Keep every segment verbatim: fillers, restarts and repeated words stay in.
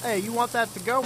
Hey, you want that to go?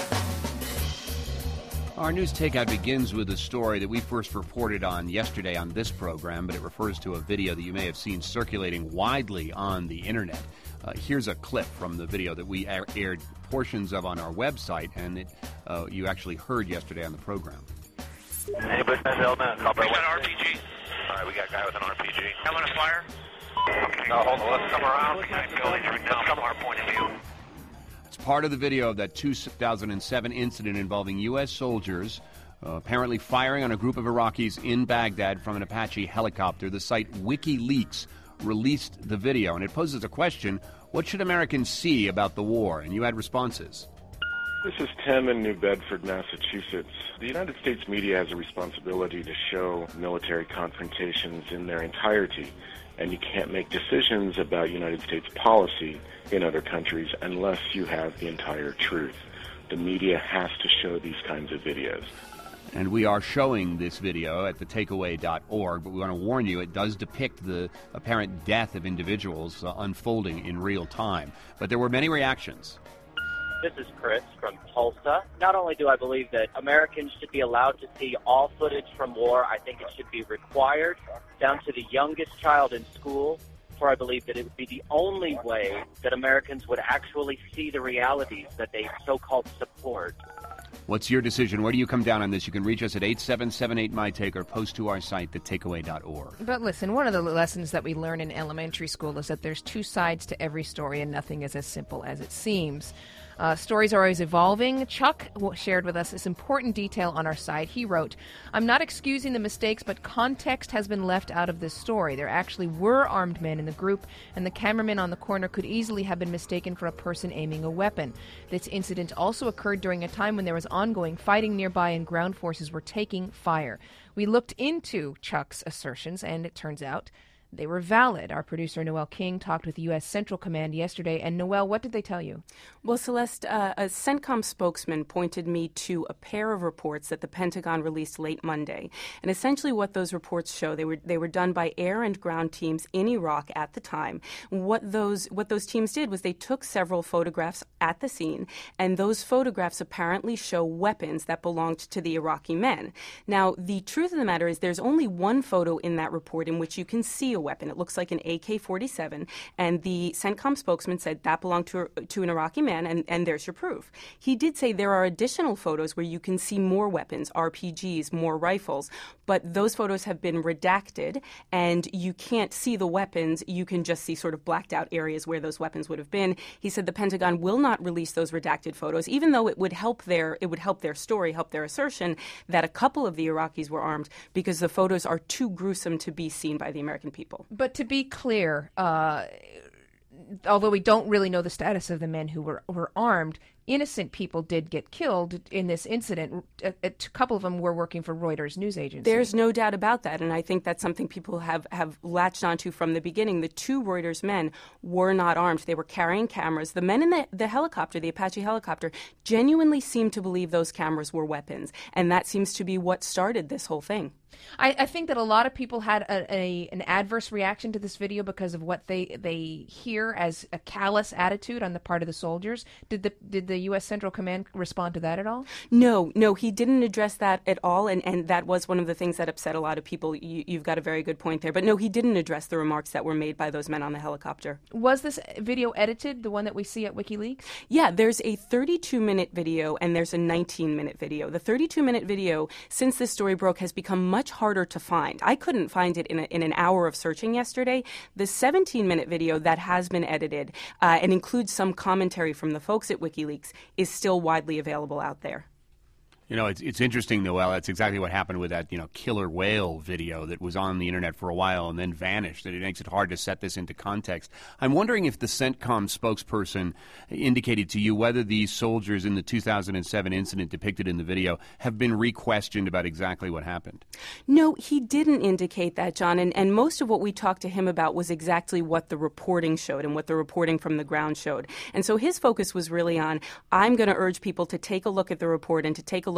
Our news takeout begins with a story that we first reported on yesterday on this program, but it refers to a video that you may have seen circulating widely on the internet. Uh, here's a clip from the video that we air- aired portions of on our website, and it, uh, you actually heard yesterday on the program. Anybody send element? We got an R P G. All right, we got a guy with an R P G. Element of fire. Okay, no, hold on. Let's come around. Let's come our point of view. It's part of the video of that two thousand seven incident involving U S soldiers uh, apparently firing on a group of Iraqis in Baghdad from an Apache helicopter. The site WikiLeaks released the video, and it poses a question: what should Americans see about the war? And you had responses. This is Tim in New Bedford, Massachusetts. The United States media has a responsibility to show military confrontations in their entirety, and you can't make decisions about United States policy in other countries unless you have the entire truth. The media has to show these kinds of videos. And we are showing this video at the takeaway dot org, but we want to warn you, it does depict the apparent death of individuals uh, unfolding in real time. But there were many reactions. This is Chris from Tulsa. Not only do I believe that Americans should be allowed to see all footage from war, I think it should be required down to the youngest child in school, for I believe that it would be the only way that Americans would actually see the realities that they so-called support. What's your decision? Where do you come down on this? You can reach us at eight seven seven eight, M Y T A K E or post to our site, the takeaway dot org. But listen, one of the lessons that we learn in elementary school is that there's two sides to every story and nothing is as simple as it seems. Uh, stories are always evolving. Chuck shared with us this important detail on our site. He wrote, "I'm not excusing the mistakes, but context has been left out of this story. There actually were armed men in the group, and the cameraman on the corner could easily have been mistaken for a person aiming a weapon. This incident also occurred during a time when there was ongoing fighting nearby and ground forces were taking fire." We looked into Chuck's assertions, and it turns out they were valid. Our producer, Noel King, talked with U S Central Command yesterday. And, Noel, what did they tell you? Well, Celeste, uh, a CENTCOM spokesman pointed me to a pair of reports that the Pentagon released late Monday. And essentially what those reports show, they were they were done by air and ground teams in Iraq at the time. What those what those teams did was they took several photographs at the scene, and those photographs apparently show weapons that belonged to the Iraqi men. Now, the truth of the matter is there's only one photo in that report in which you can see a weapon. It looks like an A K forty-seven, and the CENTCOM spokesman said that belonged to, to an Iraqi man, and, and there's your proof. He did say there are additional photos where you can see more weapons, R P Gs, more rifles, but those photos have been redacted, and you can't see the weapons. You can just see sort of blacked out areas where those weapons would have been. He said the Pentagon will not release those redacted photos, even though it would help their it would help their story, help their assertion that a couple of the Iraqis were armed, because the photos are too gruesome to be seen by the American people. But to be clear, uh, although we don't really know the status of the men who were, were armed, innocent people did get killed in this incident. A, a couple of them were working for Reuters news agency. There's no doubt about that, and I think that's something people have, have latched onto from the beginning. The two Reuters men were not armed. They were carrying cameras. The men in the, the helicopter, the Apache helicopter, genuinely seemed to believe those cameras were weapons, and that seems to be what started this whole thing. I, I think that a lot of people had a, a an adverse reaction to this video because of what they they hear as a callous attitude on the part of the soldiers. Did the did the U S Central Command respond to that at all? No, no, he didn't address that at all, and, and that was one of the things that upset a lot of people. You, you've got a very good point there. But no, he didn't address the remarks that were made by those men on the helicopter. Was this video edited, the one that we see at WikiLeaks? Yeah, there's a thirty-two minute video and there's a nineteen minute video. The thirty-two minute video, since this story broke, has become much harder to find. I couldn't find it in, a, in an hour of searching yesterday. The seventeen minute video that has been edited uh, and includes some commentary from the folks at WikiLeaks is still widely available out there. You know, it's it's interesting, Noel. That's exactly what happened with that, you know, killer whale video that was on the internet for a while and then vanished. And it makes it hard to set this into context. I'm wondering if the CENTCOM spokesperson indicated to you whether these soldiers in the two thousand seven incident depicted in the video have been re-questioned about exactly what happened. No, he didn't indicate that, John. And, and most of what we talked to him about was exactly what the reporting showed and what the reporting from the ground showed. And so his focus was really on, I'm going to urge people to take a look at the report and to take a look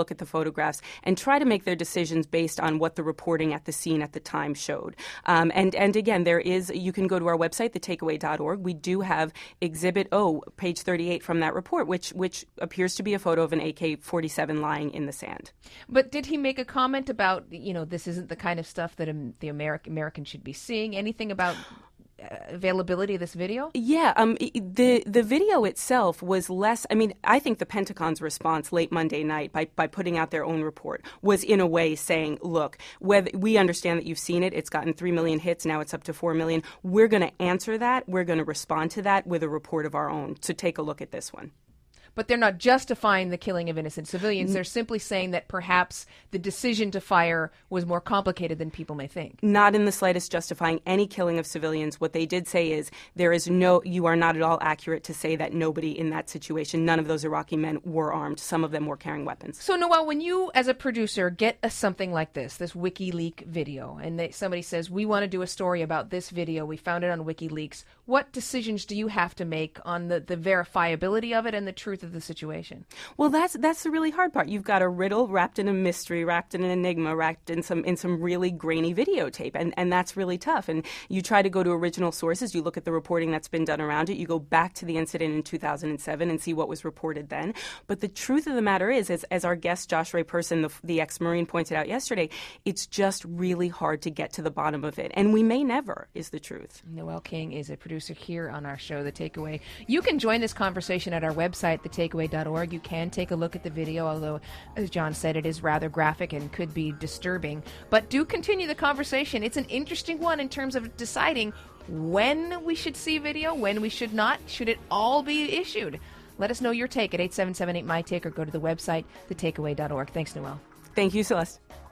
look at the photographs and try to make their decisions based on what the reporting at the scene at the time showed. Um, and, and again, there is, you can go to our website, the takeaway dot org. We do have Exhibit O, page thirty-eight from that report, which, which appears to be a photo of an A K forty-seven lying in the sand. But did he make a comment about, you know, this isn't the kind of stuff that um, the Ameri- Americans should be seeing? Anything about availability of this video? Yeah, um, the the video itself was less. I mean, I think the Pentagon's response late Monday night by, by putting out their own report was in a way saying, look, whether we understand that you've seen it, it's gotten three million hits, now it's up to four million. We're going to answer that. We're going to respond to that with a report of our own. So take a look at this one. But they're not justifying the killing of innocent civilians. They're simply saying that perhaps the decision to fire was more complicated than people may think. Not in the slightest justifying any killing of civilians. What they did say is there is no, you are not at all accurate to say that nobody in that situation, none of those Iraqi men were armed. Some of them were carrying weapons. So, Noelle, when you, as a producer, get a, something like this, this WikiLeaks video, and they, somebody says, we want to do a story about this video, we found it on WikiLeaks, what decisions do you have to make on the, the verifiability of it and the truth of the situation? Well, that's that's the really hard part. You've got a riddle wrapped in a mystery, wrapped in an enigma, wrapped in some in some really grainy videotape, and and that's really tough. And you try to go to original sources. You look at the reporting that's been done around it. You go back to the incident in two thousand seven and see what was reported then. But the truth of the matter is, as as our guest Josh Ray Person, the, the ex-Marine, pointed out yesterday, it's just really hard to get to the bottom of it, and we may never. Is the truth. Noelle King is a producer here on our show, The Takeaway. You can join this conversation at our website, the takeaway dot org. You can take a look at the video, although, as John said, it is rather graphic and could be disturbing. But do continue the conversation. It's an interesting one in terms of deciding when we should see video, when we should not. Should it all be issued? Let us know your take at eight seven seven eight, M Y Take or go to the website, the takeaway dot org. Thanks, Noelle. Thank you, Celeste.